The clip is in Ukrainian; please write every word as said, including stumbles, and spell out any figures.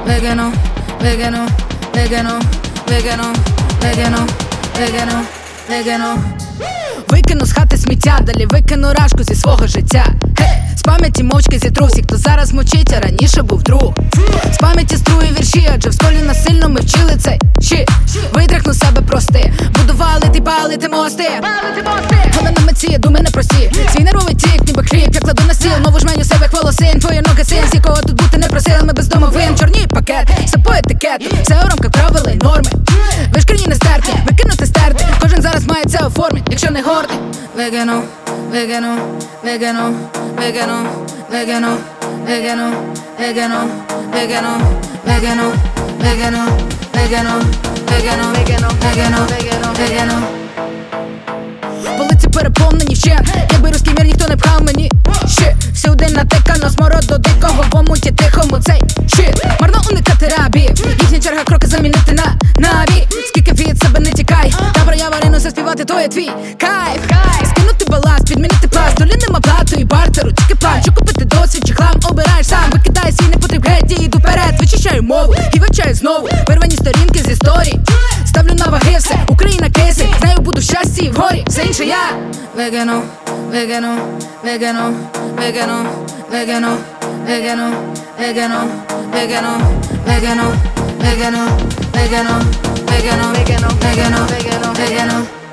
vegano, vegano, vegano, vegano, vegano, vegano, vegano. Викину з хати сміття, далі викину рашку зі свого життя. Hey! З пам'яті мовчки зітру всіх, хто зараз мовчить, а раніше був друг. З пам'яті струю вірші, адже в школі насильно ми вчили цей щит. Витряхну себе прости, будували ти палити мости. Але на меті я думи непрості. Свій нервовий тік, ніби хліб, я кладу на стіл. Нову жменю себе хволосин, твої ноги син, з якого тут бути не просили. Ми без домовин, чорні пакети, все по етикету, все у рамках правил і норми. Ви ж країни стерті, викинути стерти. Кожен зараз має це оформить, якщо не гордий. Vegano, vegano, vegano, vegano, vegano, vegano, vegano, vegano, vegano, vegano, vegano, vegano, vegano, vegano, vegano, vegano. Полиці переповнені вщент, якби руський мір ніхто не пхав мені. Щит, всюди натикано смороду дикого в омуті тихому цей щит. Марно уникати рабів, їхня черга кроки замінити на наві. Скільки від себе не тікай, та про я варину заспівати, то є твій кайф. Скинути баласт, підмінити пас, долі нема плату і бартеру, тільки план, що купити досвід чи хлам. Обираєш сам, викидай свій непотріб геть і йду вперед. Вичищаю мову і вивчаю знову вирвані сторінки з історії. Ставлю на ваги все, Україна кейси, з нею буду в щасті і в горі, все інше я. Vegano, vegano, vegano, vegano, vegano, vegano, vegano, vegano, vegano, vegano, vegano, vegano, vegano, vegano, vegano, vegano.